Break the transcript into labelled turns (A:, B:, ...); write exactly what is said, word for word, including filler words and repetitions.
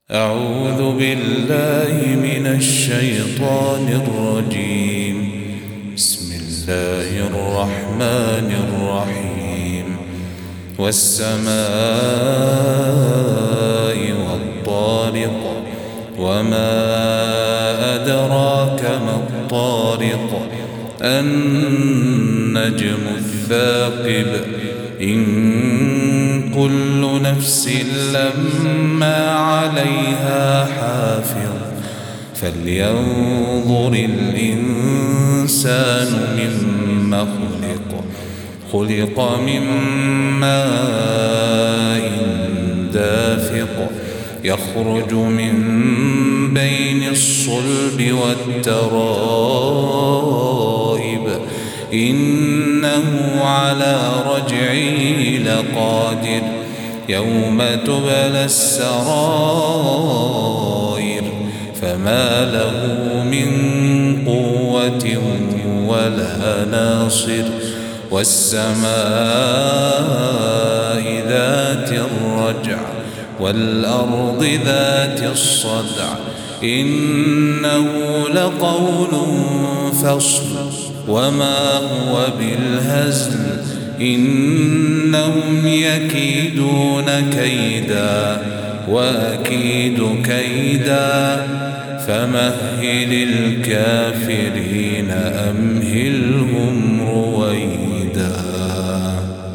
A: أعوذ بالله من الشيطان الرجيم. بسم الله الرحمن الرحيم. والسماء والطارق وما أدراك ما الطارق النجم الثاقب إن كل نفس لما عليها حافظ فلينظر الإنسان مما خلق خلق من ماء دافق يخرج من بين الصلب والترائب إنه على رجعه لقادر يوم تبلى السرائر فما له من قوة ولا ناصر والسماء ذات الرجع والأرض ذات الصدع إنه لقول فصل وما هو بالهزل إنهم يكيدون كيدا وأكيد كيدا فمهل الكافرين أمهلهم رويدا.